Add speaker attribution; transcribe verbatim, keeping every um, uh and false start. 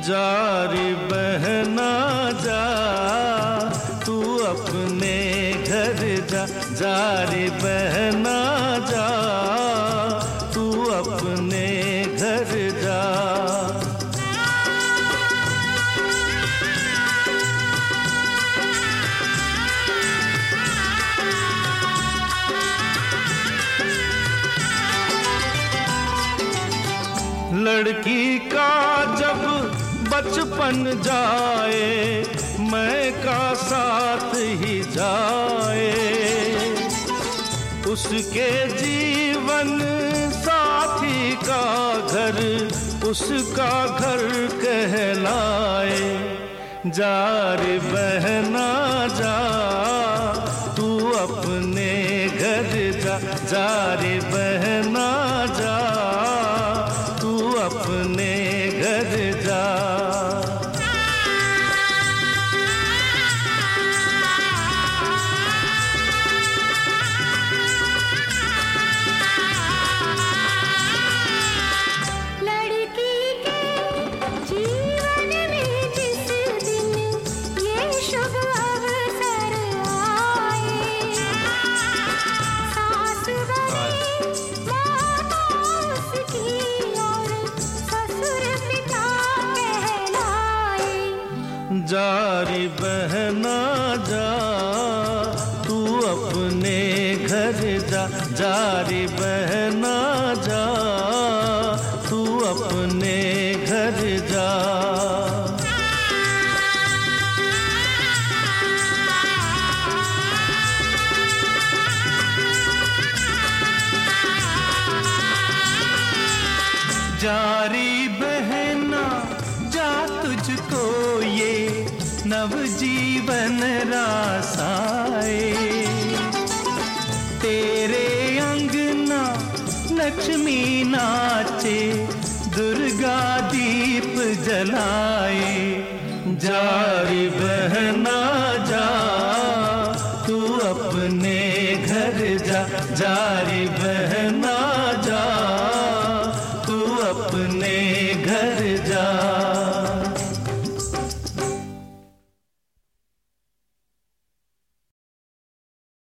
Speaker 1: जा रे बहना जा, तू अपने घर जा। जा रे बहना जा, तू अपने घर जा। लड़की का जब बचपन जाए, मैं का साथ ही जाए। उसके जीवन साथी का घर उसका घर कहलाए। जा रे बहना जा, तू अपने घर जा। जा रे बहना जा, तू अपने घर जा। जा रे बहना जा, तू अपने घर जा। जा रे बहना जा, तू अपने घर जा।
Speaker 2: जा रे बहना जा, तुझको ये नवजीवन रासाए। तेरे अंगना लक्ष्मी नाचे, दुर्गा दीप जलाए।
Speaker 1: जा रे बहना जा, तू अपने घर जा। जा रे बहना जा, तू अपने घर जा।